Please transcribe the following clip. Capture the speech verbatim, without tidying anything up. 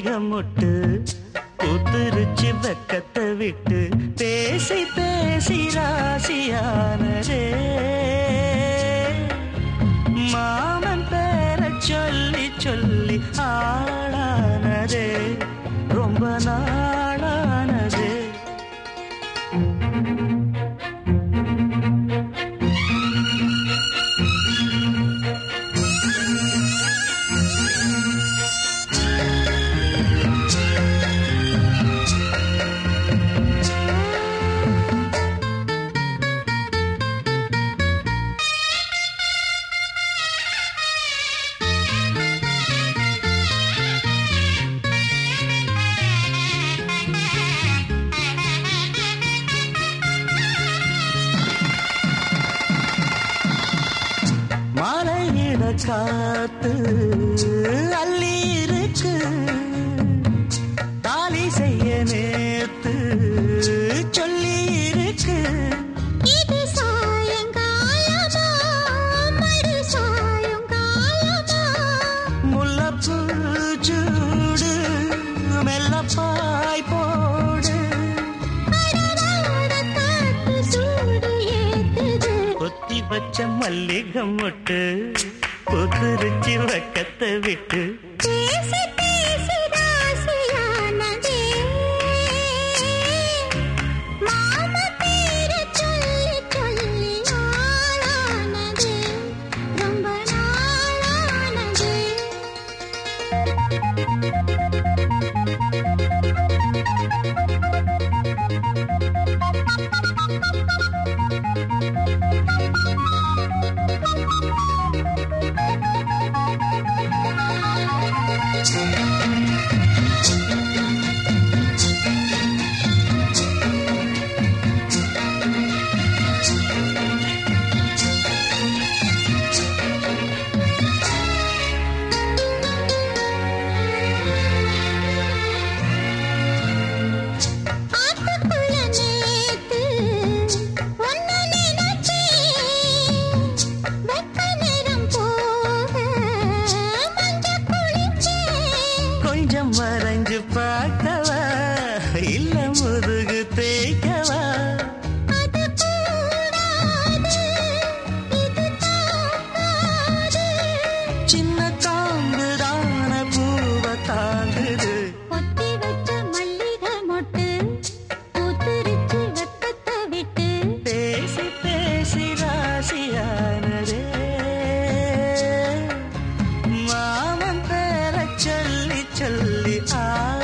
மல்லிகமொட்டு பூத்துருச்சு வெக்கத்தை விட்டு பேசி பேசி ராசியானதே மாமன் பேர சொல்லி சொல்லி ஆளானதே ரொம்ப நாளானதே. மலையிட காத்து அள்ளி இருக்கு தாலி செய்ய நேத்து சொல்லி இருக்கு. இது சாயங்காலமா மறு சாயங்காலமா முல்லப்பூ சூடு மெல்லப்பாய் போடு அடவாட காத்து சூடு ஏத்துது. கொத்தி வச்ச மல்லிகமொட்டு புதுரிச்சி வக்கத்தை விட்டு பேசி பேசி ராசியானதே மாம பேர சொல்லி சொல்லி ஆளானதே ரொம்ப நாளானதே. ஆத்துக்குள்ள நேத்து ஒன்னு நினைச்சேன் வெக்க நேரம் போக மஞ்ச குளிச்சேன். கொஞ்சம் வரைஞ்சு பார்க்கவா இல்ல முதுகு தேய்க்கவா அது கூடாது இது தாங்காது. சின்ன காம்புதான பூவை தாங்குது. கொத்தி வச்ச மல்லிகை மொட்டு பூத்துருச்சு வெக்கத்தை விட்டு பேசி பேசி ராசியானதே மாமன் பேர சொல்லி சொல்லி ஆ